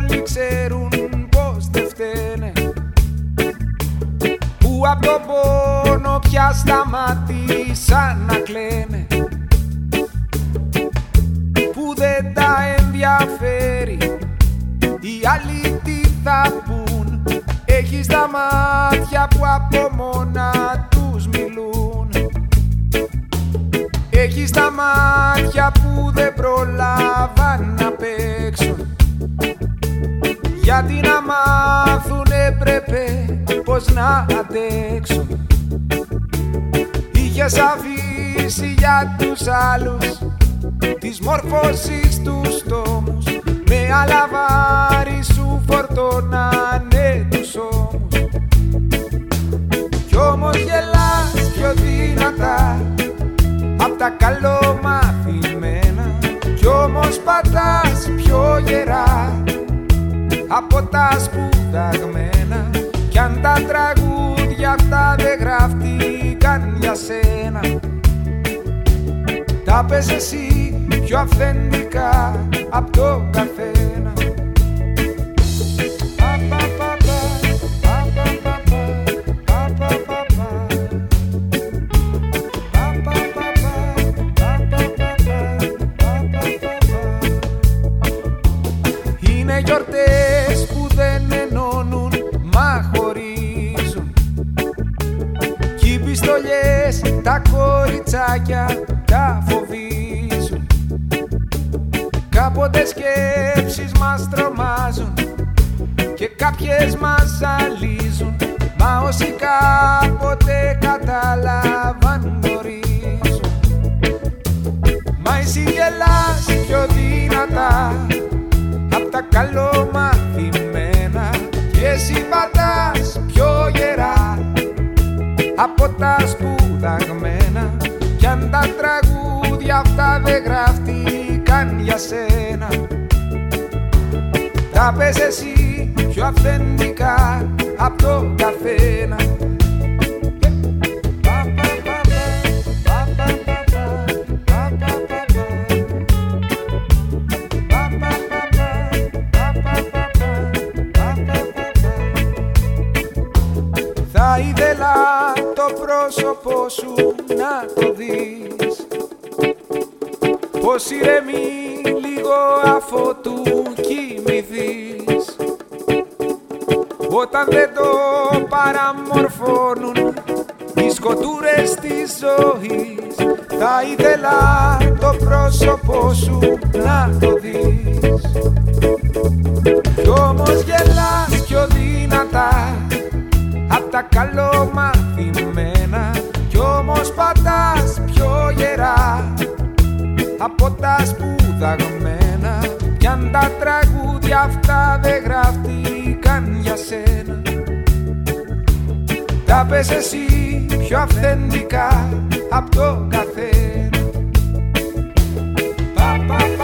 όλοι ξέρουν πως δεν φταίνε, που απ' τον πόνο πια σταμάτησαν να κλαίνε, που δεν τα ενδιαφέρει οι άλλοι τι θα πουν. Έχεις τα μάτια που από μόνα τους μιλούν, έχεις τα μάτια που δεν προλάβαν να παίξουν, γιατί να μάθουν έπρεπε πως να αντέξουν. Είχες αφήσει για τους άλλους της μόρφωσης τους τόμους, με άλλα βάρη σου φορτώνανε τους ώμους. Κι όμως γελάς πιο δυνατά απ' τα καλομαθημένα, κι όμως πατάς πιο γερά από τα σπουδαγμένα. Κι αν τα τραγούδια αυτά δεν γράφτηκαν για σένα, τα πες εσύ πιο αυθεντικά απ' το καθένα. Είναι γιορτές που δεν ενώνουν μα χωρίζουν, κι οι πιστολιές τα κοριτσάκια τα φοβίζουν. Κάποτε σκέψεις μας τρομάζουν και κάποιες μας ζαλίζουν, μα όσοι κάποτε κατάλαβαν γνωρίζουν. Μα εσύ γελάς πιο δυνατά απ' τα καλομαθημένα, και εσύ πατάς πιο γερά από τα σπουδαγμένα. Κι αν τα τραγούδια αυτά δεν γράφτηκαν για σένα, τα πες εσύ πιο αυθεντικά απ' το καθένα. Θα ήθελα το πρόσωπό σου να το δεις, πως ηρεμεί λίγο αφότου κοιμηθείς, όταν δεν το παραμορφώνουν οι σκοτούρες της ζωής. Θα ήθελα το πρόσωπό σου να το δεις, κι όμως γελάς πιο δυνατά απ' τα καλομαθημένα, κι όμως πατάς πιο γερά από τα σπουδαγμένα. Κι αν τα τραγούδια αυτά δεν γράφτηκαν για σένα, τα πες εσύ πιο αυθεντικά απ' το καθένα.